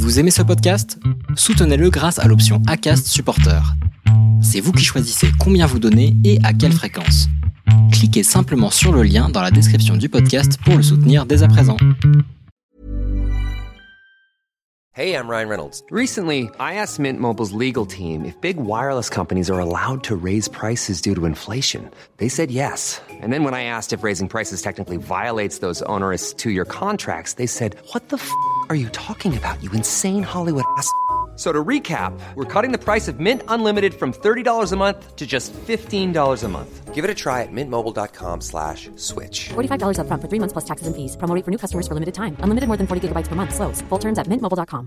Vous aimez ce podcast ? Soutenez-le grâce à l'option Acast Supporter. C'est vous qui choisissez combien vous donnez et à quelle fréquence. Cliquez simplement sur le lien dans la description du podcast pour le soutenir dès à présent. Hey, I'm Ryan Reynolds. Recently, I asked Mint Mobile's legal team if big wireless companies are allowed to raise prices due to inflation. They said yes. And then when I asked if raising prices technically violates those onerous two-year contracts, they said, "What the f*** are you talking about, you insane Hollywood ass?" So to recap, we're cutting the price of Mint Unlimited from $30 a month to just $15 a month. Give it a try at mintmobile.com/switch. $45 up front for 3 months plus taxes and fees. Promo rate for new customers for limited time. Unlimited more than 40 gigabytes per month. Slows full terms at mintmobile.com.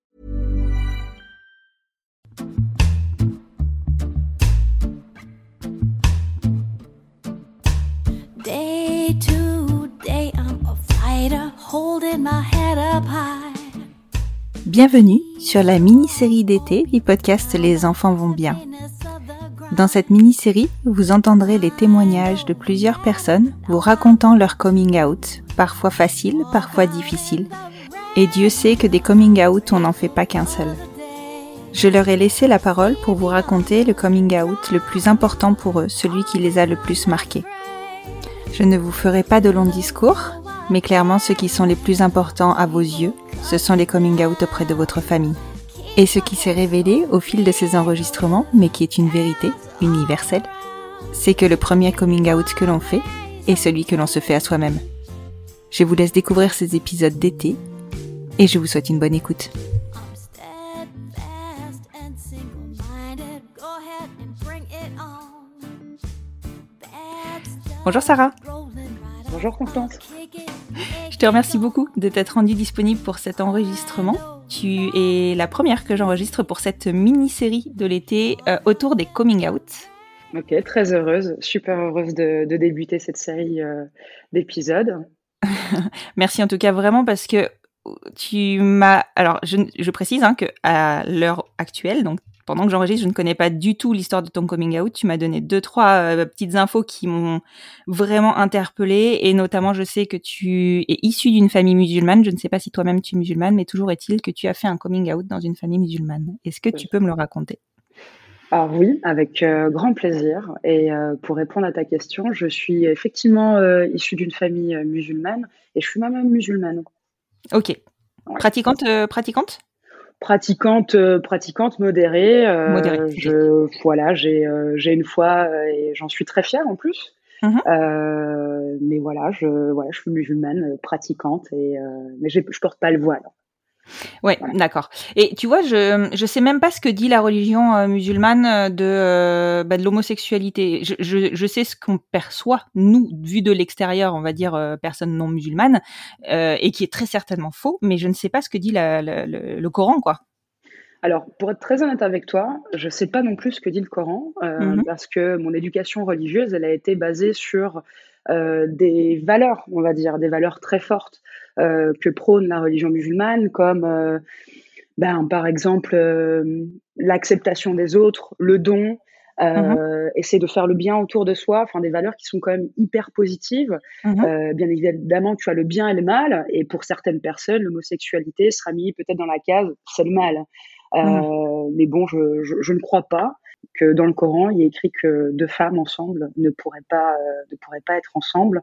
Day to day, I'm a fighter, holding my head up high. Bienvenue sur la mini-série d'été du podcast Les enfants vont bien. Dans cette mini-série, vous entendrez les témoignages de plusieurs personnes vous racontant leur coming out, parfois facile, parfois difficile. Et Dieu sait que des coming out, on n'en fait pas qu'un seul. Je leur ai laissé la parole pour vous raconter le coming out le plus important pour eux, celui qui les a le plus marqués. Je ne vous ferai pas de longs discours, mais clairement ceux qui sont les plus importants à vos yeux, ce sont les coming out auprès de votre famille. Et ce qui s'est révélé au fil de ces enregistrements, mais qui est une vérité universelle, c'est que le premier coming out que l'on fait est celui que l'on se fait à soi-même. Je vous laisse découvrir ces épisodes d'été et je vous souhaite une bonne écoute. Bonjour Sarah. Bonjour Constance. Je te remercie beaucoup de t'être rendue disponible pour cet enregistrement. Tu es la première que j'enregistre pour cette mini-série de l'été autour des coming out. Ok, très heureuse, super heureuse de débuter cette série d'épisodes. Merci en tout cas vraiment parce que tu m'as... Alors je précise que à l'heure actuelle, donc pendant que j'enregistre, je ne connais pas du tout l'histoire de ton coming out. Tu m'as donné 2-3 petites infos qui m'ont vraiment interpellée. Et notamment, je sais que tu es issue d'une famille musulmane. Je ne sais pas si toi-même tu es musulmane, mais toujours est-il que tu as fait un coming out dans une famille musulmane. Est-ce que tu peux me le raconter ? Alors oui, avec grand plaisir. Et pour répondre à ta question, je suis effectivement issue d'une famille musulmane et je suis moi-même musulmane. Ok. Ouais. Pratiquante Pratiquante modérée. Modérée. J'ai une foi et j'en suis très fière en plus. Mais voilà, je suis musulmane pratiquante mais je porte pas le voile. Ouais, voilà. D'accord. Et tu vois, je sais même pas ce que dit la religion musulmane de l'homosexualité. Je sais ce qu'on perçoit, nous, vu de l'extérieur, on va dire, personne non musulmane, et qui est très certainement faux, mais je ne sais pas ce que dit le Coran, quoi. Alors, pour être très honnête avec toi, je sais pas non plus ce que dit le Coran, parce que mon éducation religieuse, elle a été basée sur des valeurs, on va dire, des valeurs très fortes que prône la religion musulmane, comme par exemple l'acceptation des autres, le don, essayer de faire le bien autour de soi, enfin des valeurs qui sont quand même hyper positives. Bien évidemment, tu as le bien et le mal, et pour certaines personnes, l'homosexualité sera mise peut-être dans la case c'est le mal. Mais bon, je ne crois pas que dans le Coran, il y a écrit que deux femmes ensemble ne pourraient pas être ensemble.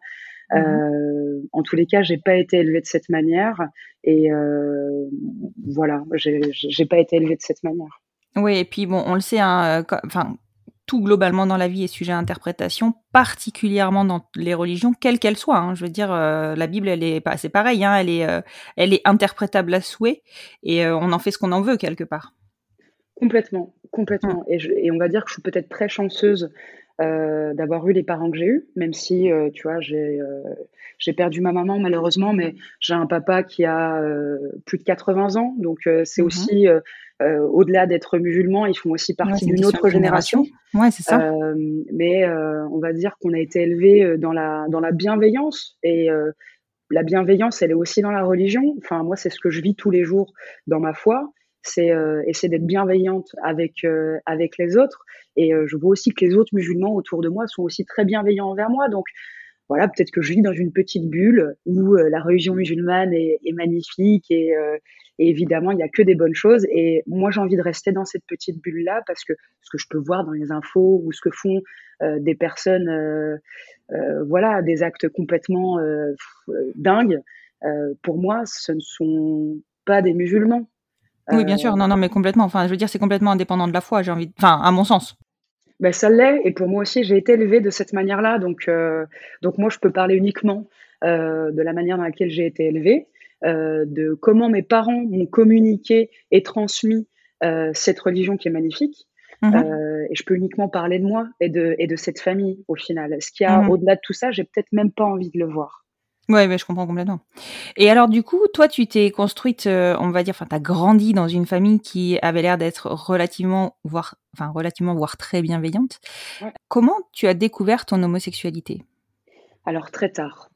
En tous les cas, j'ai pas été élevée de cette manière et voilà, j'ai pas été élevée de cette manière. Oui, et puis bon, on le sait, tout globalement dans la vie est sujet à interprétation, particulièrement dans les religions, quelles qu'elles soient. Je veux dire, la Bible, c'est pareil, elle est interprétable à souhait et on en fait ce qu'on en veut quelque part. Complètement. Et on va dire que je suis peut-être très chanceuse d'avoir eu les parents que j'ai eus, même si, tu vois, j'ai perdu ma maman malheureusement, mais j'ai un papa qui a plus de 80 ans, donc c'est aussi, au-delà d'être musulman, ils font aussi partie d'une autre génération. Ouais, c'est ça. Mais on va dire qu'on a été élevés dans la bienveillance, et la bienveillance, elle est aussi dans la religion. Enfin, moi, c'est ce que je vis tous les jours dans ma foi. C'est essayer d'être bienveillante avec les autres, et je vois aussi que les autres musulmans autour de moi sont aussi très bienveillants envers moi, donc voilà, peut-être que je vis dans une petite bulle où la religion musulmane est magnifique et Et évidemment, il y a que des bonnes choses. Et moi, j'ai envie de rester dans cette petite bulle-là parce que ce que je peux voir dans les infos ou ce que font des personnes, voilà, des actes complètement dingues, pour moi, ce ne sont pas des musulmans. Oui, bien sûr. Non, mais complètement. Enfin, je veux dire, c'est complètement indépendant de la foi, enfin, à mon sens. Ben, ça l'est, et pour moi aussi, j'ai été élevée de cette manière-là, donc moi, je peux parler uniquement de la manière dans laquelle j'ai été élevée, de comment mes parents m'ont communiqué et transmis cette religion qui est magnifique. Et je peux uniquement parler de moi et de cette famille au final. Ce qu'il y a au-delà de tout ça, j'ai peut-être même pas envie de le voir. Ouais, je comprends complètement. Et alors du coup, toi, tu t'es construite, on va dire, enfin, t'as grandi dans une famille qui avait l'air d'être relativement, voire très bienveillante. Ouais. Comment tu as découvert ton homosexualité? Alors très tard.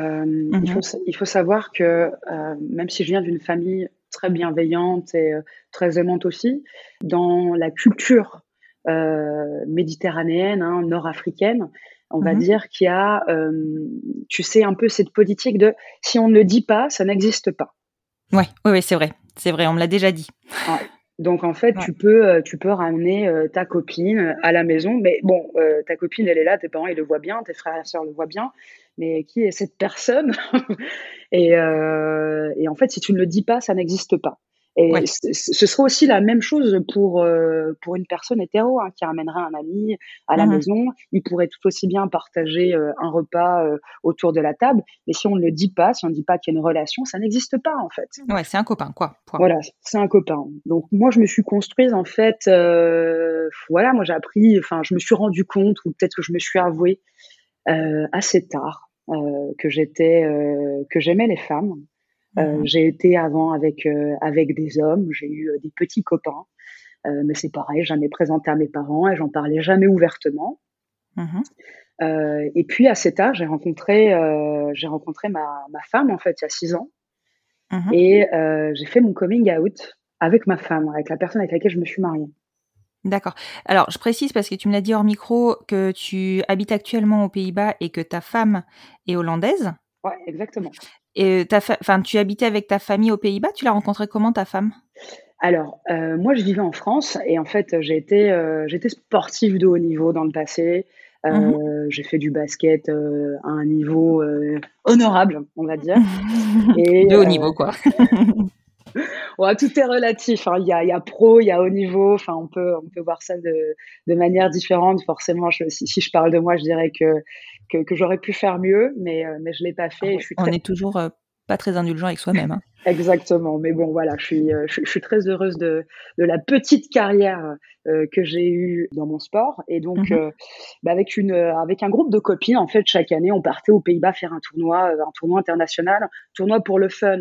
Il faut savoir que même si je viens d'une famille très bienveillante et très aimante aussi, dans la culture méditerranéenne, nord-africaine, on va dire qu'il y a, tu sais, un peu cette politique de si on ne le dit pas, ça n'existe pas. Ouais, c'est vrai, on me l'a déjà dit. Ouais. Donc en fait, Ouais. tu peux ramener ta copine à la maison, mais bon, ta copine, elle est là, tes parents, ils le voient bien, tes frères et sœurs le voient bien, mais qui est cette personne? Et en fait, si tu ne le dis pas, ça n'existe pas. Et Ouais. ce serait aussi la même chose pour une personne hétéro, qui ramènerait un ami à la maison. Il pourrait tout aussi bien partager un repas autour de la table, mais si on ne le dit pas, si on ne dit pas qu'il y a une relation, ça n'existe pas en fait. Ouais, c'est un copain, quoi. Point. Voilà, c'est un copain. Donc moi, je me suis construite en fait, voilà, moi j'ai appris, enfin, je me suis rendu compte, ou peut-être que je me suis avouée assez tard, que j'aimais les femmes. J'ai été avant avec des hommes, j'ai eu des petits copains, mais c'est pareil, jamais présenté à mes parents et j'en parlais jamais ouvertement. Et puis assez tard, j'ai rencontré ma femme en fait il y a 6 ans. Et j'ai fait mon coming out avec ma femme, avec la personne avec laquelle je me suis mariée. D'accord. Alors, je précise parce que tu me l'as dit hors micro que tu habites actuellement aux Pays-Bas et que ta femme est hollandaise. Ouais, exactement. Et tu habitais avec ta famille aux Pays-Bas. Tu l'as rencontrée comment, ta femme? Alors, moi, je vivais en France et en fait, j'étais sportive de haut niveau dans le passé. J'ai fait du basket à un niveau honorable, on va dire. Et, de haut niveau, quoi. Ouais, tout est relatif. Il y a pro, il y a haut niveau. Enfin, on peut voir ça de manière différente. Forcément, si je parle de moi, je dirais que j'aurais pu faire mieux, mais je l'ai pas fait. Et je suis On est toujours pas très indulgent avec soi-même. Exactement. Mais bon, voilà, je suis très heureuse de la petite carrière que j'ai eue dans mon sport. Et donc, avec un groupe de copines, en fait, chaque année, on partait aux Pays-Bas faire un tournoi international, tournoi pour le fun.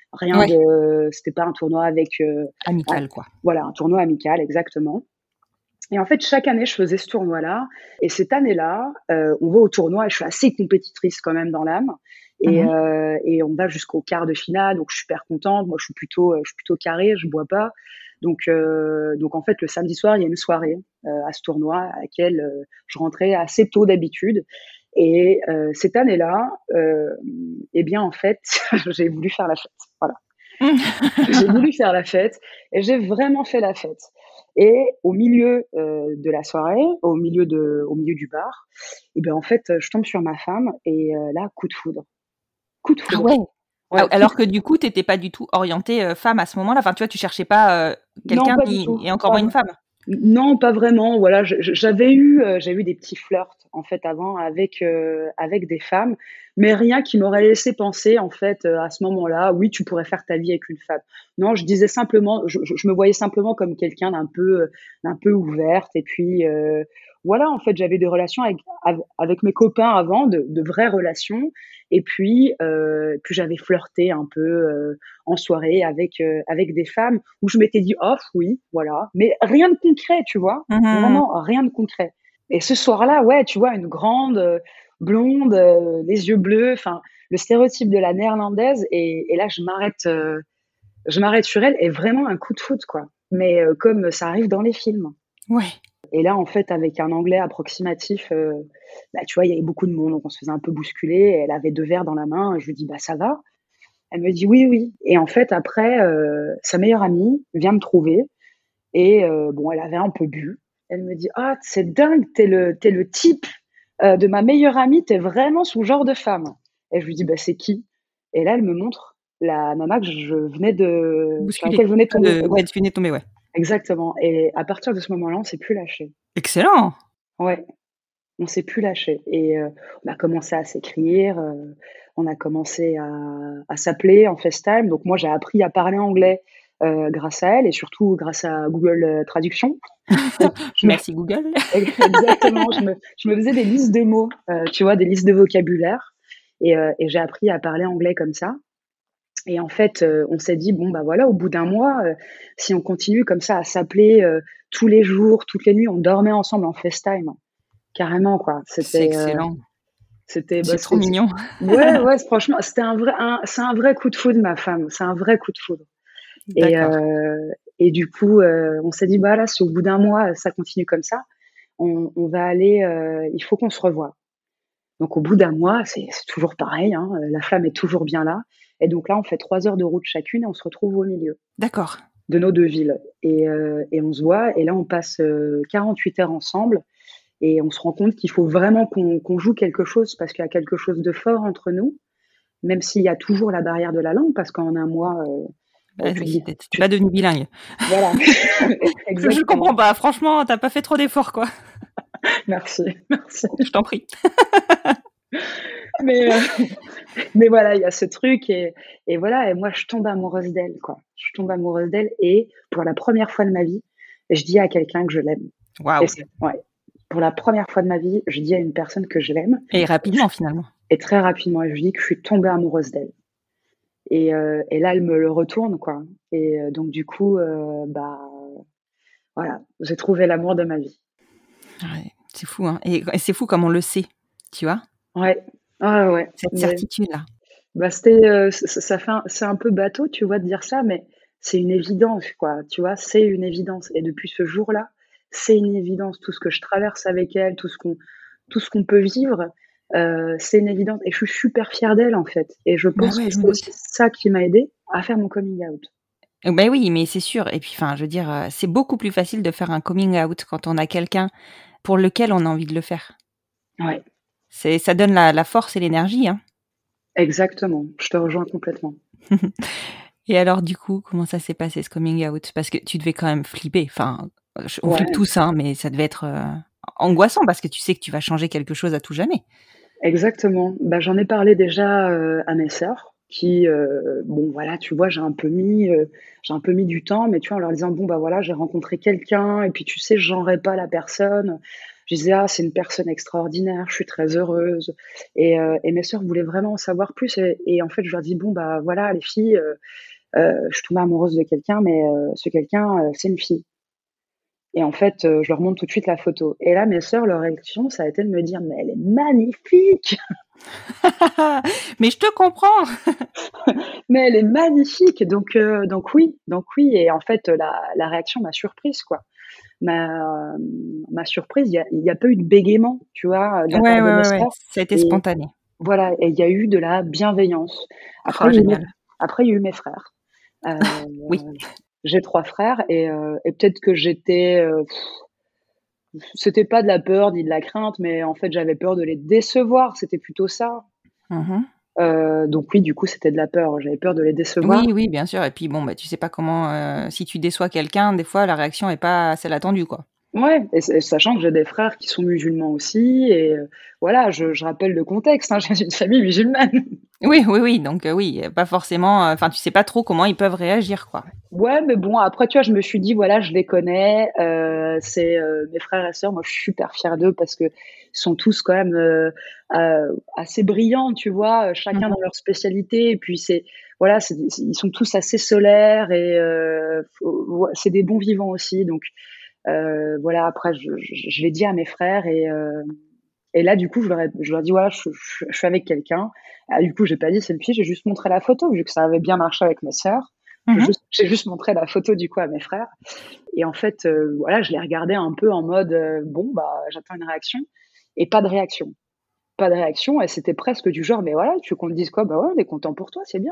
C'était pas un tournoi avec amical, quoi. Voilà, un tournoi amical, exactement. Et en fait, chaque année, je faisais ce tournoi-là. Et cette année-là, on va au tournoi et je suis assez compétitrice quand même dans l'âme. Et on va jusqu'au quart de finale, donc je suis super contente. Moi, je suis plutôt carrée, je bois pas. Donc en fait, le samedi soir, il y a une soirée à ce tournoi à laquelle je rentrais assez tôt d'habitude. Et cette année-là, eh bien, en fait, j'ai voulu faire la fête. Voilà. J'ai voulu faire la fête et j'ai vraiment fait la fête. Et au milieu de la soirée, au milieu du bar, et bien en fait, je tombe sur ma femme et là, coup de foudre. Coup de Ah foudre. ouais. Ouais, alors que du coup, t'étais pas du tout orientée femme à ce moment-là. Enfin, tu vois, tu cherchais pas quelqu'un et encore moins une femme. Non, pas vraiment. Voilà, j'avais eu des petits flirts en fait avant avec des femmes, mais rien qui m'aurait laissé penser en fait à ce moment-là, oui, tu pourrais faire ta vie avec une femme. Non, je disais simplement, je me voyais simplement comme quelqu'un d'un peu ouverte. Et puis voilà, en fait, j'avais des relations avec mes copains avant, de vraies relations. Et puis j'avais flirté un peu en soirée avec des femmes où je m'étais dit off, oui, voilà, mais rien de concret, tu vois, vraiment rien de concret. Et ce soir-là, ouais, tu vois, une grande blonde, les yeux bleus, enfin le stéréotype de la néerlandaise, et là je m'arrête sur elle, et vraiment un coup de foudre, quoi. Mais comme ça arrive dans les films. Ouais. Et là, en fait, avec un anglais approximatif, tu vois, il y avait beaucoup de monde, donc on se faisait un peu bousculer. Elle avait 2 verres dans la main, et je lui dis, bah ça va? Elle me dit: «Oui, oui» et en fait après, sa meilleure amie vient me trouver et bon, elle avait un peu bu. Elle me dit: «Ah, c'est dingue, t'es le type, de ma meilleure amie, t'es vraiment son genre de femme» et je lui dis: «Bah, c'est qui?» et là, elle me montre la nana que je venais de sur Bousculé. laquelle je venais de tomber. Ouais, tu venais de tomber, ouais. Exactement et à partir de ce moment-là, on s'est plus lâchés. Excellent! Ouais, on s'est plus lâchés et on a commencé à s'écrire, on a commencé à s'appeler en FaceTime. Donc moi, j'ai appris à parler anglais, grâce à elle et surtout grâce à Google, Traduction. Donc je me Merci Google. exactement, je me faisais des listes de mots, tu vois, des listes de vocabulaire et j'ai appris à parler anglais comme ça et en fait, on s'est dit: «Bon, bah, voilà, au bout d'un mois, si on continue comme ça à s'appeler, tous les jours, toutes les nuits», on dormait ensemble en FaceTime, carrément, quoi. C'est excellent. Bah, C'est trop mignon. ouais, ouais, franchement, c'était c'est un vrai coup de foudre, ma femme, c'est un vrai coup de foudre et D'accord. du coup, on s'est dit: «Bah, là, si au bout d'un mois, ça continue comme ça, on va aller, il faut qu'on se revoie». Donc au bout d'un mois, c'est toujours pareil, hein, la flamme est toujours bien là et donc là, on fait 3 heures de route chacune et on se retrouve au milieu D'accord. de nos 2 villes et on se voit et là, on passe, 48 heures ensemble et on se rend compte qu'il faut vraiment qu'on joue quelque chose parce qu'il y a quelque chose de fort entre nous, même s'il y a toujours la barrière de la langue parce qu'en un mois, Bah tu te oui, dis tu pas devenu bilingue. voilà, Je exactement. comprends pas, franchement, tu as pas fait trop d'efforts, quoi. Merci, merci. Je t'en prie. Mais mais voilà, il y a ce truc et voilà et moi je tombe amoureuse d'elle, quoi. Je tombe amoureuse d'elle et pour la première fois de ma vie, je dis à quelqu'un que je l'aime et Waouh! c'est ouais, pour la première fois de ma vie, je dis à une personne que je l'aime Et rapidement, finalement. et très rapidement et je lui dis que je suis tombée amoureuse d'elle et là, elle me le retourne, quoi et donc du coup, bah, voilà, j'ai trouvé l'amour de ma vie. Ouais, c'est fou, hein, et c'est fou comme on le sait, tu vois? Ouais, ouais, ouais, Cette mais certitude-là. bah, c'était, ça fait c'est un peu bateau, tu vois, de dire ça, mais c'est une évidence, quoi, tu vois? C'est une évidence et depuis ce jour-là, c'est une évidence. Tout ce que je traverse avec elle, tout ce qu'on peut vivre, c'est une évidence et je suis super fière d'elle, en fait et je Bah pense que ouais, je me c'est aussi doute. ça qui m'a aidée à faire mon coming out. Beh oui, mais c'est sûr et puis enfin, je veux dire, c'est beaucoup plus facile de faire un coming out quand on a quelqu'un pour lequel on a envie de le faire. Ouais, Ça donne la force et l'énergie, hein. exactement, je te rejoins complètement. Et alors du coup, comment ça s'est passé ce coming out? Parce que tu devais quand même flipper, enfin, on flippe Ouais. tous, hein, mais ça devait être, angoissant parce que tu sais que tu vas changer quelque chose à tout jamais. Exactement. Bah, j'en ai parlé déjà, à mes sœurs qui, bon voilà, tu vois, j'ai un peu mis du temps, mais tu vois, en leur disant: «Bon, bah, voilà, j'ai rencontré quelqu'un et puis tu sais, je genrerai pas la personne». Je disais: «Ah, c'est une personne extraordinaire, je suis très heureuse» et mes sœurs voulaient vraiment en savoir plus et en fait, je leur dis: «Bon, bah, voilà les filles, je suis tombée amoureuse de quelqu'un, mais ce quelqu'un, c'est une fille». Et en fait, je leur montre tout de suite la photo et là, mes sœurs, leur réaction, ça a été de me dire: «Mais elle est magnifique! Mais je te comprends! Mais elle est magnifique!» donc oui et en fait, la réaction m'a surprise, quoi. M'a surprise, il y a pas eu de bégaiement, tu vois, de la Ouais, part ouais, de mes ouais, ouais, sœurs ça a été et spontané. voilà et il y a eu de la bienveillance. Après Oh il y a eu mes génial. après il y a eu mes frères. Heu, Oui. j'ai 3 frères et peut-être que j'étais, c'était pas de la peur ni de la crainte, mais en fait, j'avais peur de les décevoir, c'était plutôt ça. Mmh mh. Donc oui, du coup, c'était de la peur. J'avais peur de les décevoir. Oui, oui, bien sûr et puis bon, bah, tu sais pas comment, si tu déçois quelqu'un, des fois la réaction est pas celle attendue, quoi. Ouais et sachant que j'ai des frères qui sont musulmans aussi et voilà, je rappelle le contexte, hein, j'ai une famille musulmane. Oui, oui, oui, donc oui, pas forcément, enfin, tu sais pas trop comment ils peuvent réagir, quoi. Ouais, mais bon, après, tu vois, je me suis dit: «Voilà, je les connais, c'est, mes frères et sœurs». Moi, je suis super fière d'eux parce qu'ils sont tous quand même, assez brillants, tu vois? Mmh Chacun mh. dans leur spécialité et puis c'est voilà, ils sont tous assez solaires et faut voi c'est des bons vivants aussi donc voilà, après je l'ai dit à mes frères et là, du coup, je leur ai dit: «Voilà, je suis avec quelqu'un». Ah, du coup, j'ai pas dit: «C'est une fille», j'ai juste montré la photo vu que ça avait bien marché avec mes sœurs. Mmh. J'ai juste montré la photo, du coup, à mes frères et en fait, voilà, je les regardais un peu en mode, bon, bah, j'attends une réaction et pas de réaction. Pas de réaction et c'était presque du genre: «Mais voilà, tu veux qu'on te dise quoi?» «Bah, ouais, on est content pour toi, c'est bien».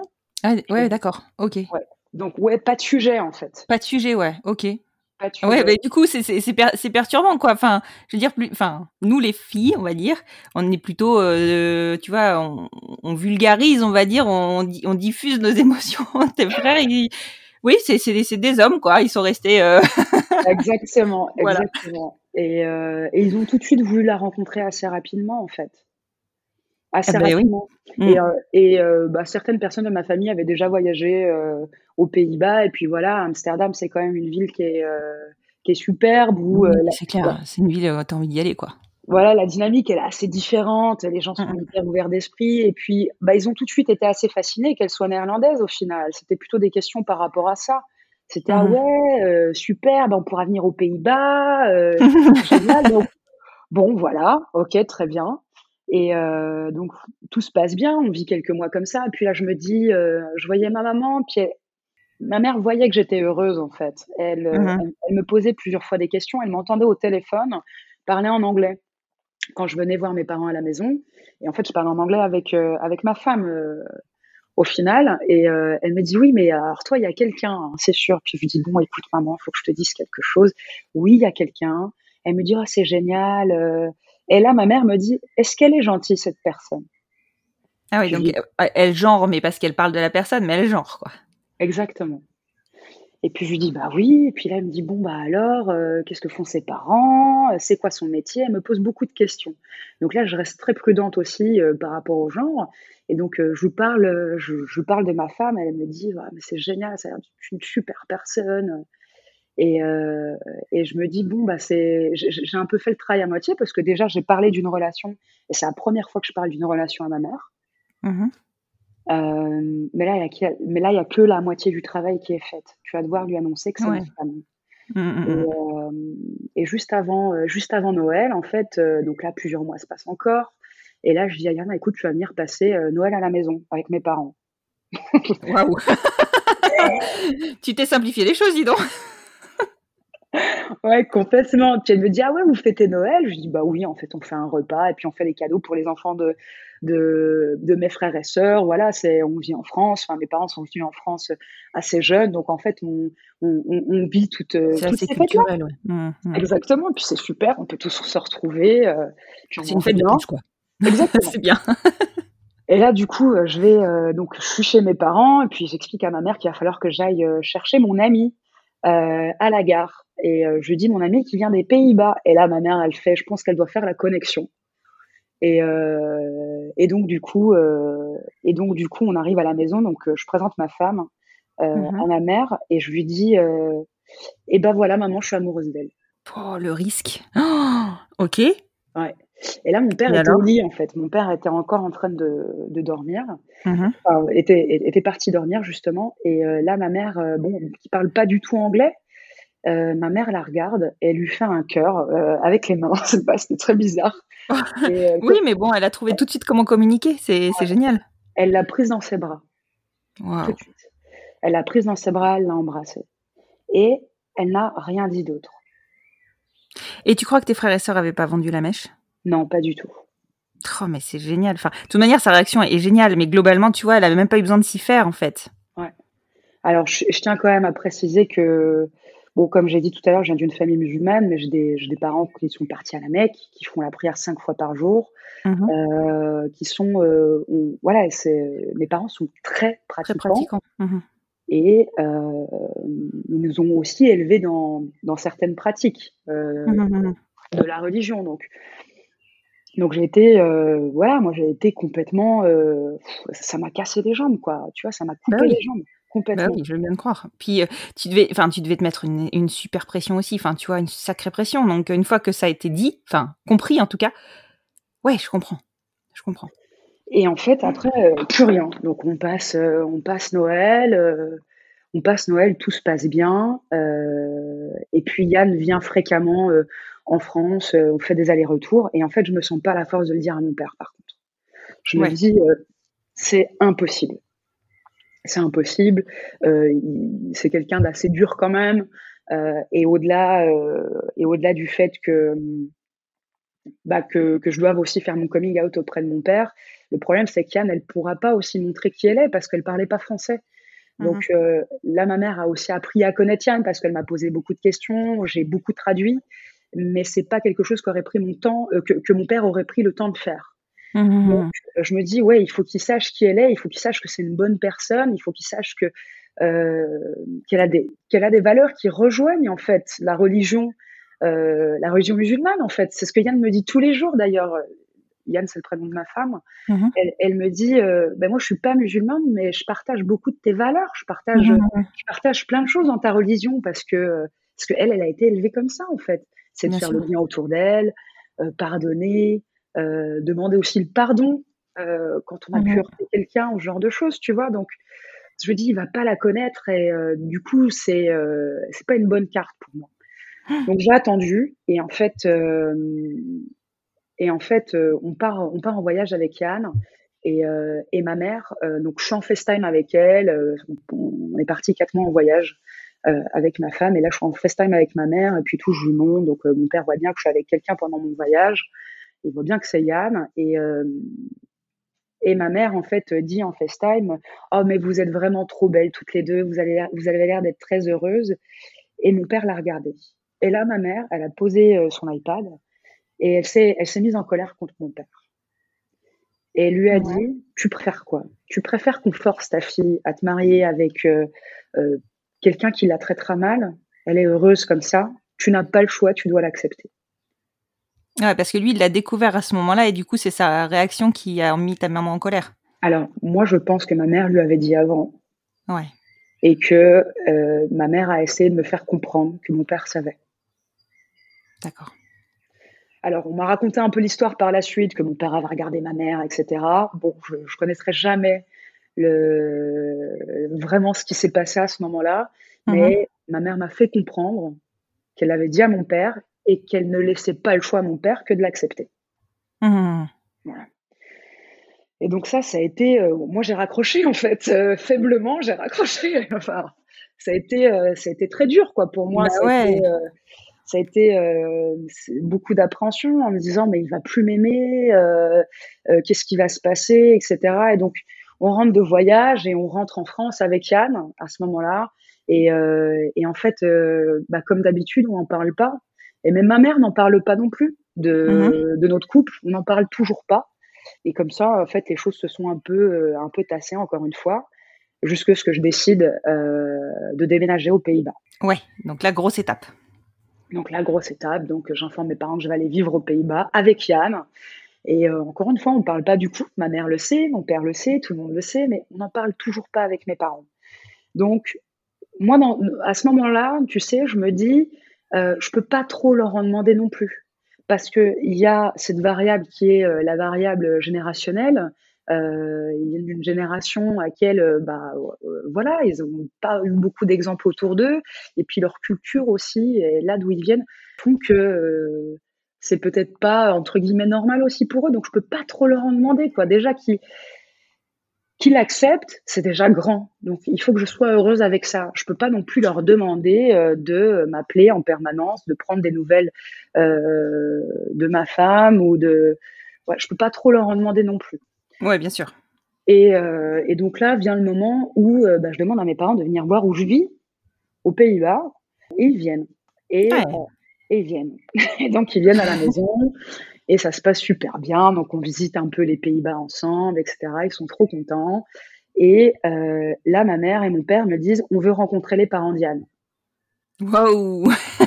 Ah, ouais, d'accord. Ok. Ouais. Donc, ouais, pas de sujet, en fait. Pas de sujet, ouais. Ok. Pas de Ouais, sujet. bah, du coup, c'est perturbant, quoi. Enfin, je veux dire, nous, les filles, on va dire, on est plutôt, tu vois, on vulgarise, on va dire, on diffuse nos émotions. Tes frères, oui, c'est des hommes, quoi. Ils sont restés, Exactement, voilà. exactement. Et ils ont tout de suite voulu la rencontrer assez rapidement, en fait. Ah Assez ben oui. rapidement. Bah, certaines personnes de ma famille avaient déjà voyagé, aux Pays-Bas et puis voilà, Amsterdam, c'est quand même une ville qui est superbe où, Oui, la c'est la clair. C'est une ville, tu as envie d'y aller, quoi. voilà, la dynamique, elle est assez différente, les gens Mmh sont mh. hyper ouverts d'esprit et puis, bah, ils ont tout de suite été assez fascinés qu'elle soit néerlandaise au final. C'était plutôt des questions par rapport à ça. C'était: «Ah Mmh ouais, super, bah, on pourra venir aux Pays-Bas, génial». Donc bon, voilà, OK, très bien donc tout se passe bien, on vit quelques mois comme ça et puis là, je me dis, je voyais ma maman, puis ma mère voyait que j'étais heureuse, en fait. Mmh. Elle me posait plusieurs fois des questions, elle m'entendait au téléphone parler en anglais quand je venais voir mes parents à la maison et en fait, je parlais en anglais avec ma femme, au final elle me dit: «Oui, mais alors toi, il y a quelqu'un, hein, c'est sûr». Puis je lui dis: «Bon, écoute maman, il faut que je te dise quelque chose. Oui, il y a quelqu'un». Elle me dit: «Oh, c'est génial», et là, ma mère me dit: «Est-ce qu'elle est gentille cette personne?» Ah oui, Puis je donc, lui elle genre, mais parce qu'elle parle de la personne, mais elle genre, quoi. exactement. Et puis je lui dis: «Bah oui», et puis là, elle me dit: «Bon, bah alors, qu'est-ce que font ses parents? C'est quoi son métier?» Elle me pose beaucoup de questions. Donc là, je reste très prudente aussi, par rapport au genre et donc je lui parle de ma femme, elle me dit: «Ah mais c'est génial, ça a l'air d'être une super personne», et heu et je me dis: «Bon, bah, j'ai un peu fait le travail à moitié parce que déjà j'ai parlé d'une relation et c'est la première fois que je parle d'une relation à ma mère. Mmh mh. Mais là, il y a que la moitié du travail qui est faite. Tu vas devoir lui annoncer que c'est Ouais. ma femme. Mmh mh, Et mmh. juste avant Noël, en fait, donc là, plusieurs mois se passent encore et là, je dis à Yana: «Écoute, tu vas venir passer, Noël à la maison avec mes parents». Waouh! Tu t'es simplifié les choses, dis donc. Ouais, complètement. Puis elle me dit: «Ah ouais, vous fêtez Noël?» Je dis: «Bah oui, en fait, on fait un repas et puis on fait des cadeaux pour les enfants de mes frères et sœurs». Voilà, on vit en France, enfin mes parents sont venus en France, assez jeunes, donc en fait, on vit C'est toutes assez ces fêtes-là. culturel, ouais. Mmh mh. Exactement, et puis c'est super, on peut tous se retrouver, puis on C'est une mange fête de bien. plus, quoi. Exactement. C'est bien. Et là, du coup, je vais, donc je suis chez mes parents et puis j'explique à ma mère qu'il va falloir que j'aille, chercher mon amie, à la gare et je lui dis: «Mon amie qui vient des Pays-Bas» et là, ma mère, elle fait: «Je pense qu'elle doit faire la connexion» et donc du coup, on arrive à la maison, donc je présente ma femme, Mmh mh. à ma mère et je lui dis, «Et bah, voilà maman, je suis amoureuse d'elle». Oh, le risque. OK, Ouais, et là, mon père et était au alors? lit, en fait. Mon père était encore en train de dormir, Mmh mh. enfin, était parti dormir justement et là, ma mère, bon, qui parle pas du tout anglais, ma mère la regarde et elle lui fait un cœur, avec les mains. Je sais pas, c'était très bizarre et Oui, mais bon, elle a trouvé tout de suite comment communiquer, c'est génial. elle l'a prise dans ses bras, tout Waouh. de suite. Elle l'a prise dans ses bras, elle l'a embrassée et elle n'a rien dit d'autre. Et tu crois que tes frères et sœurs avaient pas vendu la mèche? Non, pas du tout. Oh, mais c'est génial. Enfin, de toute manière, sa réaction est géniale, mais globalement, tu vois, elle avait même pas eu besoin de s'y faire, en fait. Ouais. Alors je tiens quand même à préciser que, bon, comme j'ai dit tout à l'heure, je viens d'une famille musulmane, mais j'ai des parents qui sont partis à la Mecque, qui font la prière 5 fois par jour, Mmh mh. qui sont, voilà, mes parents sont très Très pratiquants pratiquant. Mmh mh. et ils nous ont aussi élevés dans certaines pratiques, Mmh mh, mmh mh. de la religion donc j'ai été, voilà, moi j'ai été complètement, ça m'a cassé les jambes, quoi, tu vois? Ça m'a Bah coupé oui, les jambes, bah complètement. oui, je veux bien te croire. Puis, tu devais te mettre une super pression aussi, enfin, tu vois, une sacrée pression. Donc, une fois que ça a été dit, enfin, compris en tout cas, ouais, je comprends, je comprends. Et en fait, après, plus rien. Donc on passe Noël, tout se passe bien, et puis Yann vient fréquemment, en France, on fait des allers-retours et en fait, je me sens pas la force de le dire à mon père, par contre. Je me Ouais, dis, «C'est impossible, c'est impossible», c'est quelqu'un d'assez dur quand même, et au-delà du fait que, bah, que je doive aussi faire mon coming out auprès de mon père, Le problème, c'est qu'Yann, elle pourra pas aussi montrer qui elle est parce qu'elle parlait pas français. Donc là, ma mère a aussi appris à connaître Yann parce qu'elle m'a posé beaucoup de questions, j'ai beaucoup traduit, mais c'est pas quelque chose qu'aurait pris mon temps, que mon père aurait pris le temps de faire. Donc je me dis, ouais, il faut qu'il sache qui elle est, il faut qu'il sache que c'est une bonne personne, il faut qu'il sache que qu'elle a des valeurs qui rejoignent en fait la religion musulmane en fait. C'est ce que Yann me dit tous les jours d'ailleurs. Yann, c'est le prénom de ma femme. Elle me dit, ben moi je suis pas musulmane, mais je partage beaucoup de tes valeurs. Je partage plein de choses dans ta religion parce que elle a été élevée comme ça en fait. C'est de faire le bien autour d'elle, pardonner, demander aussi le pardon quand on a pu heurter quelqu'un, ou ce genre de choses, tu vois. Donc je me dis, il va pas la connaître et du coup c'est pas une bonne carte pour moi. Donc j'ai attendu et en fait on part en voyage avec Yann et ma mère. Donc je suis en FaceTime avec elle. On est parti 4 mois en voyage avec ma femme et là je suis en FaceTime avec ma mère et puis tout, je lui montre. Donc mon père voit bien que je suis avec quelqu'un pendant mon voyage. Il voit bien que c'est Yann et ma mère, en fait, dit en FaceTime, « Oh, mais vous êtes vraiment trop belles toutes les deux, vous avez l'air d'être très heureuses. » Et mon père l'a regardée. Et là, ma mère, elle a posé son iPad et elle s'est mise en colère contre mon père. Et elle lui a dit, « Tu préfères quoi? Tu préfères qu'on force ta fille à te marier avec quelqu'un qui la traitera mal? Elle est heureuse comme ça. Tu n'as pas le choix, tu dois l'accepter. » Ouais, parce que lui, il l'a découvert à ce moment-là et du coup, c'est sa réaction qui a mis ta maman en colère. Alors, moi, je pense que ma mère lui avait dit avant. Ouais. Et que ma mère a essayé de me faire comprendre que mon père savait. D'accord. Alors, on m'a raconté un peu l'histoire par la suite, que mon père avait regardé ma mère, etc. Bon, je connaîtrai jamais vraiment ce qui s'est passé à ce moment-là, mais ma mère m'a fait comprendre qu'elle avait dit à mon père et qu'elle ne laissait pas le choix à mon père que de l'accepter. Voilà. Et donc ça a été... moi, j'ai raccroché, en fait. Faiblement, j'ai raccroché. Enfin, ça a été très dur, quoi, pour moi. Ça a été beaucoup d'appréhension en me disant, mais il va plus m'aimer, qu'est-ce qui va se passer, etc. Et donc, on rentre de voyage et on rentre en France avec Yann à ce moment-là. Et en fait, comme d'habitude, on n'en parle pas. Et même ma mère n'en parle pas non plus de notre couple. On n'en parle toujours pas. Et comme ça, en fait, les choses se sont un peu tassées, encore une fois, jusqu'à ce que je décide de déménager aux Pays-Bas. Ouais, donc la grosse étape. Donc j'informe mes parents que je vais aller vivre aux Pays-Bas avec Yann. Et encore une fois, on ne parle pas du couple. Ma mère le sait, mon père le sait, tout le monde le sait, mais on n'en parle toujours pas avec mes parents. Donc, moi, à ce moment-là, tu sais, je me dis, je ne peux pas trop leur en demander non plus. Parce qu'il y a cette variable qui est la variable générationnelle. Ils viennent d'une génération à laquelle, voilà, ils n'ont pas eu beaucoup d'exemples autour d'eux. Et puis leur culture aussi, et là d'où ils viennent, font que c'est peut-être pas, entre guillemets, normal aussi pour eux. Donc je peux pas trop leur en demander, quoi. Déjà qu'ils l'acceptent, c'est déjà grand. Donc il faut que je sois heureuse avec ça. Je peux pas non plus leur demander de m'appeler en permanence, de prendre des nouvelles de ma femme ou de... Ouais, je peux pas trop leur en demander non plus. Ouais, bien sûr. Et donc là vient le moment où je demande à mes parents de venir voir où je vis, aux Pays-Bas, et ils viennent. Et ils viennent. Et donc ils viennent à la maison. Et ça se passe super bien. Donc, on visite un peu les Pays-Bas ensemble, etc. Ils sont trop contents. Et là, ma mère et mon père me disent, on veut rencontrer les parents d'Yann. Waouh.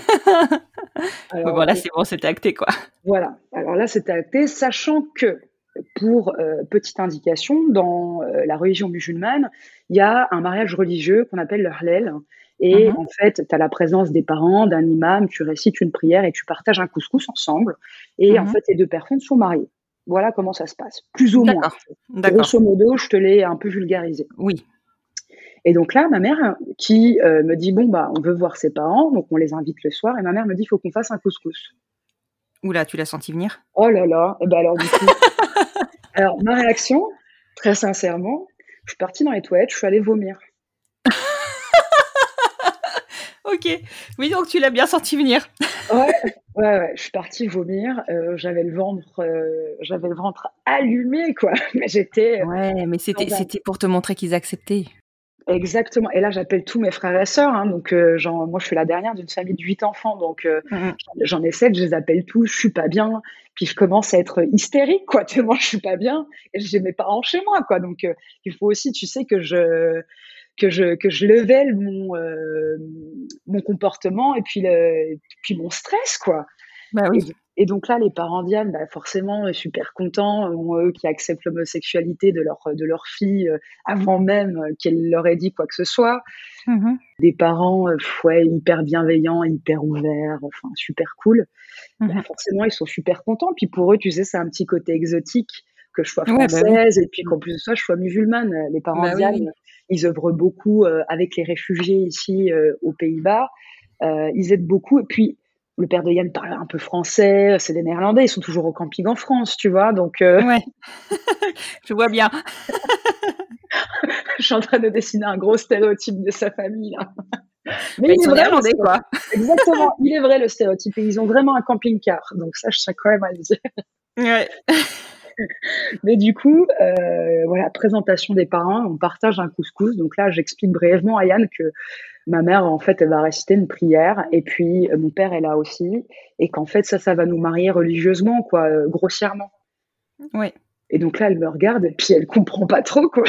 Voilà, c'est bon, c'était acté, quoi. Voilà. Alors là, c'était acté, sachant que, pour petite indication, dans la religion musulmane, il y a un mariage religieux qu'on appelle le halal. Et en fait, tu as la présence des parents, d'un imam, tu récites une prière et tu partages un couscous ensemble. Et en fait, les deux personnes sont mariées. Voilà comment ça se passe, plus ou moins. D'accord. Grosso modo, je te l'ai un peu vulgarisé. Oui. Et donc là, ma mère qui me dit, on veut voir ses parents, donc on les invite le soir. Et ma mère me dit, il faut qu'on fasse un couscous. Oula, tu l'as senti venir? Oh là là. Et alors du coup, alors ma réaction, très sincèrement, je suis partie dans les toilettes, je suis allée vomir. Ok. Oui, donc tu l'as bien senti venir. Ouais, je suis partie vomir. J'avais le ventre allumé, quoi. Mais j'étais Ouais, mais dans un c'était pour te montrer qu'ils acceptaient. exactement. Et là, j'appelle tous mes frères et sœurs, hein, donc moi, je suis la dernière d'une famille de 8 enfants, donc Mmh. j'en ai 7, je les appelle tous, je suis pas bien, puis je commence à être hystérique, quoi, tellement je suis pas bien et j'ai mes parents chez moi, quoi, donc il faut aussi, tu sais, que je level mon comportement et puis mon stress, quoi. Bah Et, oui. et donc là, les parents Diane, bah forcément, super contents, eux qui acceptent l'homosexualité de leur fille avant même qu'elle leur ait dit quoi que ce soit. Mmh. Des parents ouais, hyper bienveillants, hyper ouverts, enfin super cool. Bah, Mmh. forcément, ils sont super contents. Puis pour eux, tu sais, c'est un petit côté exotique que je sois Ouais, bah oui. française et puis Mmh. qu'en plus de ça, je sois musulmane. Les parents Bah oui, Diane, oui. ils œuvrent beaucoup avec les réfugiés ici aux Pays-Bas. Ils aident beaucoup. Et puis, le père de Yann parle un peu français. C'est des Néerlandais. Ils sont toujours au camping en France, tu vois. Donc, Ouais, je vois bien. je suis en train de dessiner un gros stéréotype de sa famille, là. Mais Bah, ils il est sont vrai, le néerlandais, quoi. stéréotype. Exactement. Il est vrai, le stéréotype. Et ils ont vraiment un camping-car. Donc, ça, je tiens quand même à le dire. Ouais. Mais du coup, voilà, présentation des parents, on partage un couscous. Donc là, j'explique brièvement à Yann que ma mère, en fait, elle va réciter une prière, et puis mon père est là aussi, et qu'en fait, ça va nous marier religieusement, quoi, grossièrement. Ouais. Et donc là, elle me regarde, et puis elle comprend pas trop, quoi.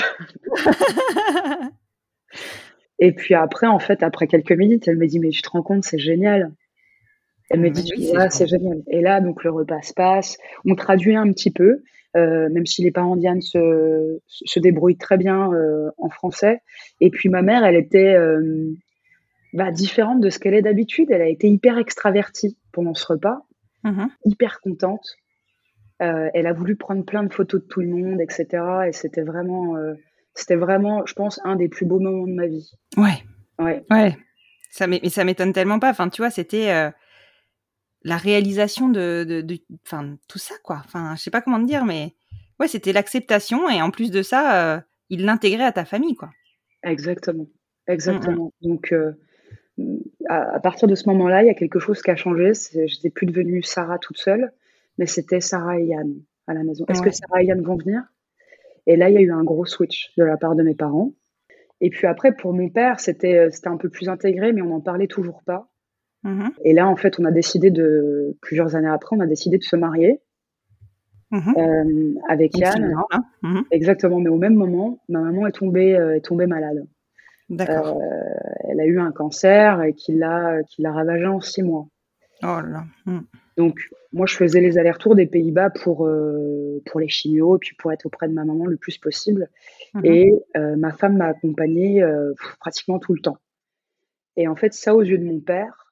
Et puis après, en fait, après quelques minutes, elle me dit, mais tu te rends compte, c'est génial. Elle me Bah dit, tu oui, c'est vois, c'est génial. génial. Et là, donc, le repas se passe. On traduit un petit peu, même si les parents d'Yann se débrouillent très bien en français. Et puis, ma mère, elle était différente de ce qu'elle est d'habitude. Elle a été hyper extravertie pendant ce repas, Mmh. hyper contente. Elle a voulu prendre plein de photos de tout le monde, etc. Et c'était vraiment, je pense, un des plus beaux moments de ma vie. Ouais, Ouais, ouais. Mais ça m'étonne tellement pas. Enfin, tu vois, c'était, la réalisation de enfin, tout ça, quoi. Enfin, je sais pas comment te dire, mais ouais, c'était l'acceptation et en plus de ça, ils l'intégraient à ta famille, quoi. exactement. Mmh mh. Exactement. Donc, à partir de ce moment-là, il y a quelque chose qui a changé. J'étais plus devenue Sarah toute seule, mais c'était Sarah et Yann à la maison. Est-ce que Ouais. Sarah et Yann vont venir? Et là, il y a eu un gros switch de la part de mes parents. Et puis après, pour mon père, c'était un peu plus intégré, mais on n'en parlait toujours pas. Mmh mh. Et là, en fait, plusieurs années après, on a décidé de se marier Mmh mh. avec Donc c'est Yann. bien, hein. Mmh mh. Exactement, mais au même moment, ma maman est tombée malade. D'accord. Elle a eu un cancer et qui l'a ravagée en 6 mois. Oh là là. Mmh. Donc, moi, je faisais les allers-retours des Pays-Bas pour les chimios et puis pour être auprès de ma maman le plus possible. Mmh mh. Et ma femme m'a accompagnée pratiquement tout le temps. Et en fait, ça, aux yeux de mon père,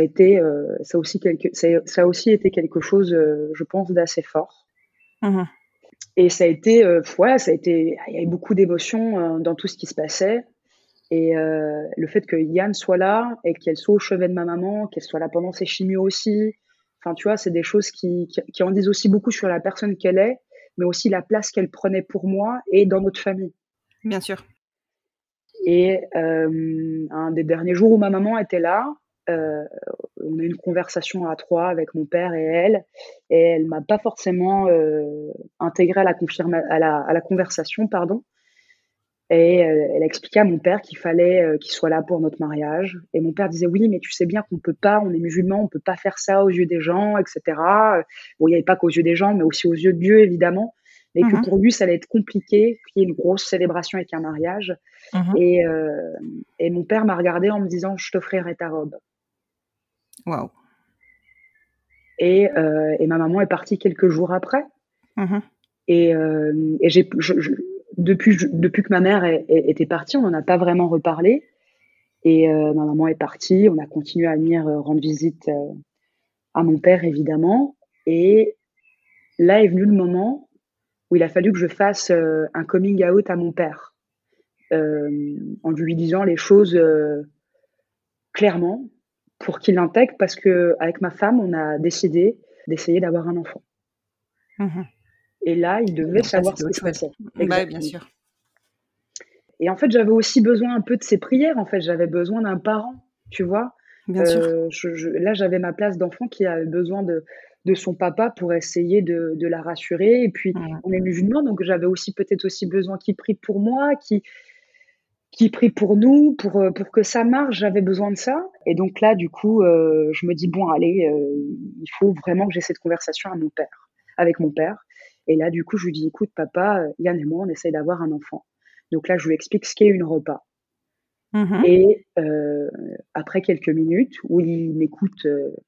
ça a aussi été quelque chose, je pense, d'assez fort. Mmh mh. Et il y avait beaucoup d'émotions dans tout ce qui se passait. Et le fait que Yann soit là et qu'elle soit au chevet de ma maman, qu'elle soit là pendant ses chimios aussi, enfin, tu vois, c'est des choses qui en disent aussi beaucoup sur la personne qu'elle est, mais aussi la place qu'elle prenait pour moi et dans notre famille. Bien sûr. Et un des derniers jours où ma maman était là, heu, on a eu une conversation à 3 avec mon père et elle m'a pas forcément intégrée à la conversation, pardon. Et elle a expliqué à mon père qu'il fallait qu'il soit là pour notre mariage. Et mon père disait: «Oui, mais tu sais bien qu'on peut pas, on est musulmans, on peut pas faire ça aux yeux des gens, et cetera». Bon, il y avait pas qu'aux yeux des gens, mais aussi aux yeux de Dieu, évidemment. Mais Mmh que mh. pour lui, ça allait être compliqué qu'il y ait une grosse célébration avec un mariage. Mmh mh. Et mon père m'a regardée en me disant: «Je t'offrirai ta robe». Waouh. Et ma maman est partie quelques jours après. Mmh mh. Et depuis que ma mère était partie, on n'en a pas vraiment reparlé. Et ma maman est partie, on a continué à venir rendre visite à mon père, évidemment. Et là est venu le moment où il a fallu que je fasse un coming out à mon père, en lui disant les choses clairement pour qu'il l'intègre, parce qu'avec ma femme, on a décidé d'essayer d'avoir un enfant. Mmh mh. Et là, il devait Donc là, savoir c'était ce qui autre se chose. passait. Bah oui, bien Exactement. sûr. Et en fait, j'avais aussi besoin un peu de ses prières. En fait, j'avais besoin d'un parent, tu vois? Bien sûr. Là, j'avais ma place d'enfant qui avait besoin de son papa pour essayer de la rassurer et puis Mmh. on est musulmans, donc j'avais aussi peut-être aussi besoin qu'il prie pour moi, qu'il prie pour nous, pour que ça marche, j'avais besoin de ça et donc là, du coup, je me dis: «Bon allez, il faut vraiment que j'ai cette conversation avec mon père» et là, du coup, je lui dis: «Écoute papa, Yann et moi, on essaye d'avoir un enfant». Donc là, je lui explique ce qu'est une repas Mmh. et après quelques minutes où il m'écoute,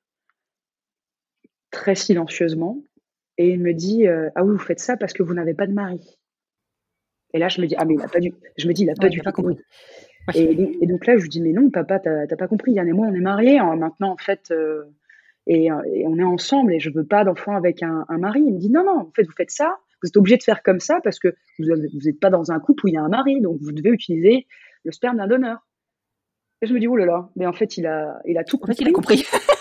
très silencieusement et il me dit, «Ah oui, vous faites ça parce que vous n'avez pas de mari». Et là, je me dis: «Ah mais il a pas Ouais, il du a tout pas compris. compris». Ouais. Et donc là, je lui dis: «Mais non papa, tu pas compris, Yann et moi on est mariés, hein, maintenant en fait, et on est ensemble et je veux pas d'enfant avec un mari». Il me dit: «Non, non, en fait vous faites ça, vous êtes obligés de faire comme ça parce que vous êtes pas dans un couple où il y a un mari, donc vous devez utiliser le sperme d'un donneur». Et je me dis: «Ouh là là», mais en fait il a tout En fait, il a compris. compris.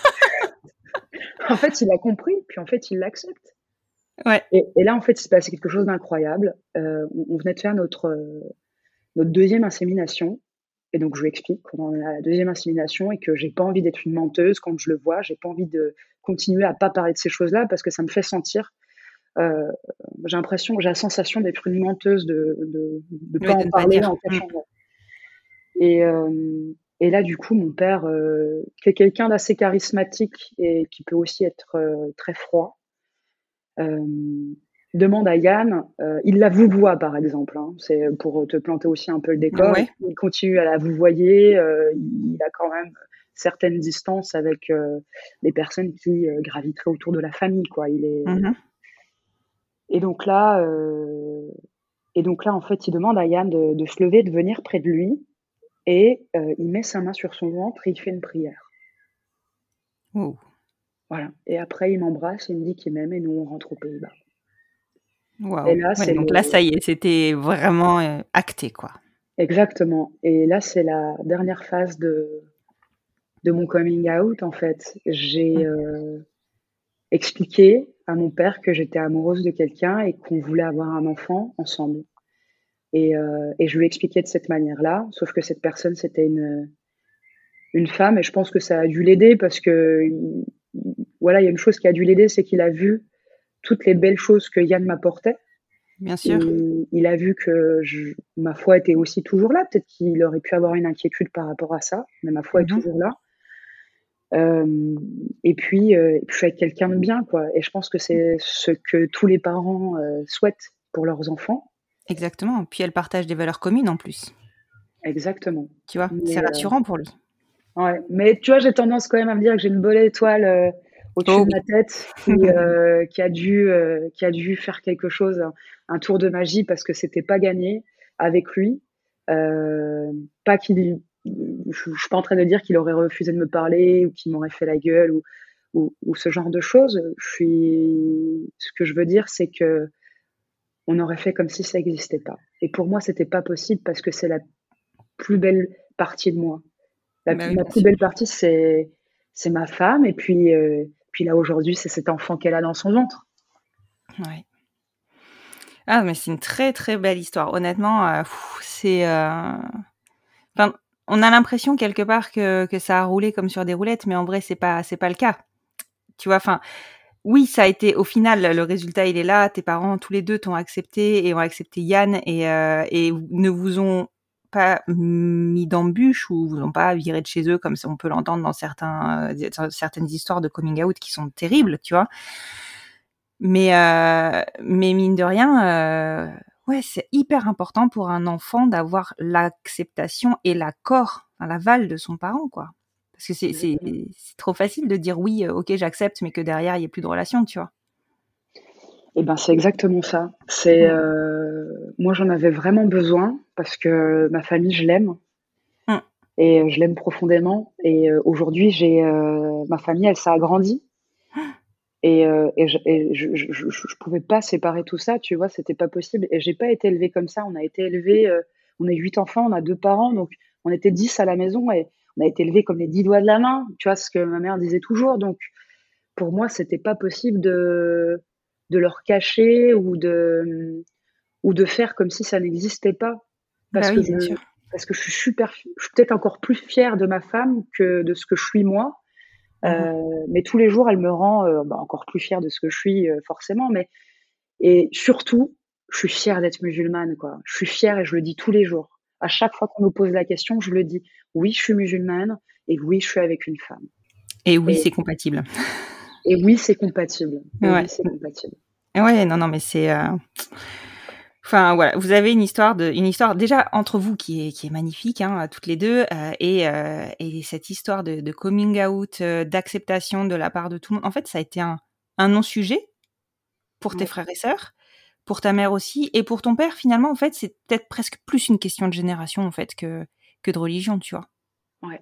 En fait, il a compris, puis en fait il l'accepte. Ouais. Et là en fait, il s'est passé quelque chose d'incroyable. On venait de faire notre 2e insémination et donc je lui explique qu'on est à la 2e insémination et que j'ai pas envie d'être une menteuse quand je le vois. J'ai pas envie de continuer à pas parler de ces choses-là parce que ça me fait sentir, heu, j'ai la sensation d'être une menteuse, de pas Oui, de en ne pas parler dire. en cachant, ouais. Et là, du coup, mon père, qui est quelqu'un d'assez charismatique et qui peut aussi être, très froid, hem, demande à Yann, il la vouvoie par exemple, hein, c'est pour te planter aussi un peu le décor. Ouais. Il continue à la vouvoyer, il a quand même certaines distances avec, les personnes qui, graviteraient autour de la famille, quoi. Mmh. Et donc là, en fait, il demande à Yann de se lever, de venir près de lui et il met sa main sur son ventre et il fait une prière. Waouh. Voilà et après il m'embrasse, il me dit qu'il m'aime et nous on rentre aux Pays-Bas. Et Waouh. là, Ouais, c'est donc là, le ça y est, c'était vraiment, acté, quoi. exactement et là, c'est la dernière phase de mon coming out, en fait. J'ai, Mmh. expliqué à mon père que j'étais amoureuse de quelqu'un et qu'on voulait avoir un enfant ensemble et je lui ai expliqué de cette manière-là, sauf que cette personne, c'était une femme et je pense que ça a dû l'aider parce qu'il voilà, il y a une chose qui a dû l'aider, c'est qu'il a vu toutes les belles choses que Yann m'apportait. Bien sûr. Il a vu que ma foi était aussi toujours là. Peut-être qu'il aurait pu avoir une inquiétude par rapport à ça, mais ma foi est Mmh. toujours là. Hem et puis je suis avec quelqu'un de bien, quoi et je pense que c'est ce que tous les parents, souhaitent pour leurs enfants. Exactement. Puis elle partage des valeurs communes en plus, Exactement. tu vois? C'est Mais rassurant pour lui. ouais, mais tu vois, j'ai tendance quand même à me dire que j'ai une belle étoile, au-dessus Oh de oui. ma tête qui a dû faire quelque chose, un tour de magie parce que c'était pas gagné avec lui. Pas qu'il je suis pas en train de dire qu'il aurait refusé de me parler ou qu'il m'aurait fait la gueule ou ce genre de choses. Ce que je veux dire, c'est qu'on aurait fait comme si ça existait pas et pour moi, c'était pas possible parce que c'est la plus belle partie de moi. Bah oui, Ma bien plus sûr. belle partie, c'est ma femme et puis là, aujourd'hui, c'est cet enfant qu'elle a dans son ventre. Ouais. Ah mais c'est une très, très belle histoire. Honnêtement, c'est, enfin, on a l'impression quelque part que ça a roulé comme sur des roulettes, mais en vrai, c'est pas le cas. Tu vois? Enfin, oui, ça a été au final, le résultat, il est là. Tes parents, tous les 2 t'ont accepté et ont accepté Yann et ne vous ont pas mis d'embûches ou vous ont pas viré de chez eux comme ça on peut l'entendre dans certaines histoires de coming out qui sont terribles, tu vois? Mais mine de rien, ouais, c'est hyper important pour un enfant d'avoir l'acceptation et l'accord, enfin l'aval de son parent, quoi. Parce que Exactement. c'est trop facile de dire: «Oui, OK, j'accepte», mais que derrière il y ait plus de relation, tu vois? Et ben, c'est exactement ça. Mmh. Moi, j'en avais vraiment besoin parce que ma famille, je l'aime Mmh. et je l'aime profondément et aujourd'hui, ma famille, elle s'est agrandie et je pouvais pas séparer tout ça, tu vois? C'était pas possible et j'ai pas été élevée comme ça. On a été élevés, on est 8 enfants, on a 2 parents, donc on était 10 à la maison et on a été élevés comme les 10 doigts de la main, tu vois? Ce que ma mère disait toujours, donc pour moi, c'était pas possible de leur cacher ou de faire comme si ça n'existait pas. Bah Parce que oui, je bien sûr. parce que je suis peut-être encore plus fière de ma femme que de ce que je suis moi. Mais tous les jours, elle me rend encore plus fière de ce que je suis, forcément. Et surtout, je suis fière d'être musulmane, quoi. Je suis fière et je le dis tous les jours. À chaque fois qu'on nous pose la question, je le dis. Oui, je suis musulmane et oui, je suis avec une femme. Et oui, c'est compatible. Et oui, c'est compatible. Ouais. Oui, c'est compatible. Ouais, non, mais c'est... Enfin, voilà, vous avez une histoire déjà entre vous qui est magnifique, hein, toutes les deux, et cette histoire de coming out, d'acceptation de la part de tout le monde. En fait, ça a été un non-sujet pour tes frères et sœurs, pour ta mère aussi, et pour ton père, finalement, en fait, c'est peut-être presque plus une question de génération, en fait, que de religion, tu vois. Ouais.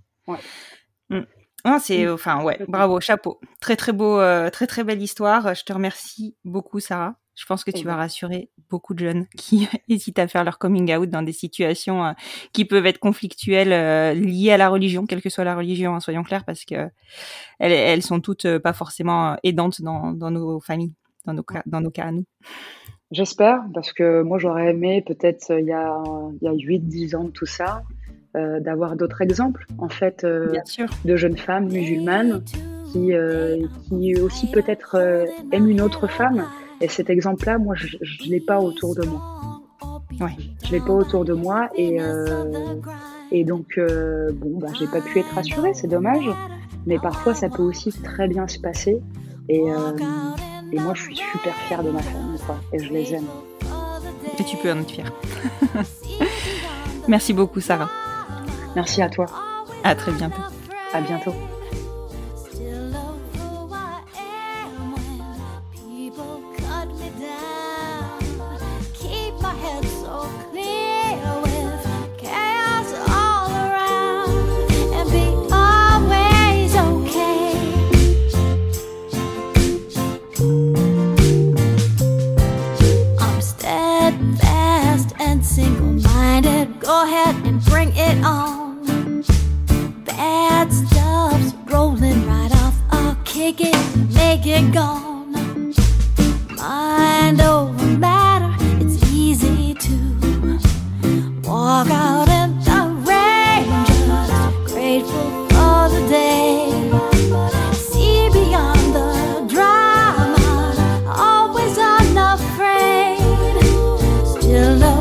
Ah, bravo, chapeau. Très, très beau, très, très belle histoire. Je te remercie beaucoup, Sarah. Je pense que tu vas rassurer beaucoup de jeunes qui hésitent à faire leur coming out dans des situations qui peuvent être conflictuelles, liées à la religion, quelle que soit la religion, hein, soyons clairs, parce que elles sont toutes pas forcément aidantes dans nos familles, dans nos cas à nous. J'espère, parce que moi j'aurais aimé peut-être il y a 8-10 ans de tout ça, d'avoir d'autres exemples en fait, Bien sûr. de jeunes femmes musulmanes qui aussi peut-être aiment une autre femme. Et cet exemple-là, moi, je l'ai pas autour de moi. Ouais. Je l'ai pas autour de moi et donc j'ai pas pu être rassurée, c'est dommage. Mais parfois, ça peut aussi très bien se passer. Et moi, je suis super fière de ma famille, quoi. Et je les aime. Et tu peux en être fière. Merci beaucoup, Sarah. Merci à toi. À très bientôt. À bientôt. Go ahead and bring it on. Bad stuff's rolling right off. I'll kick it, make it gone. Mind over matter, it's easy to walk out in the rain. Just grateful for the day. See beyond the drama, always unafraid. Still love.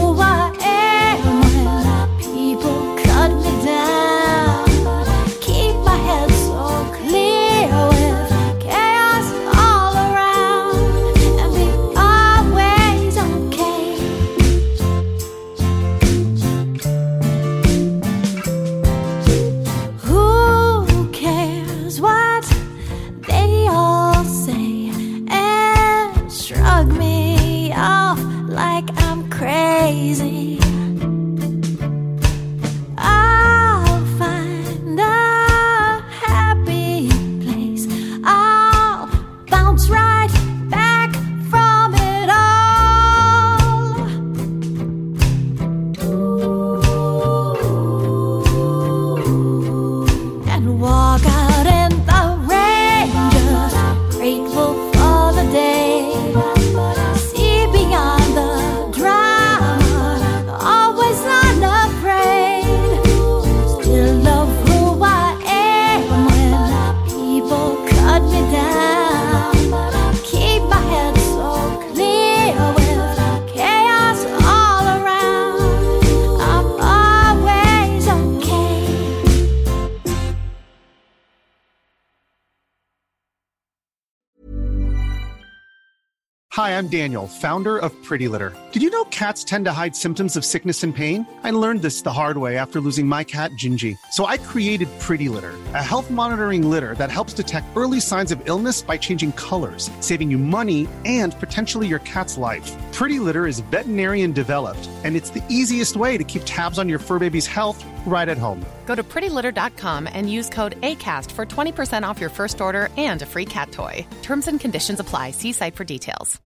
Hi, I'm Daniel, founder of Pretty Litter. Did you know cats tend to hide symptoms of sickness and pain? I learned this the hard way after losing my cat, Gingy. So I created Pretty Litter, a health monitoring litter that helps detect early signs of illness by changing colors, saving you money and potentially your cat's life. Pretty Litter is veterinarian developed, and it's the easiest way to keep tabs on your fur baby's health right at home. Go to prettylitter.com and use code ACAST for 20% off your first order and a free cat toy. Terms and conditions apply. See site for details.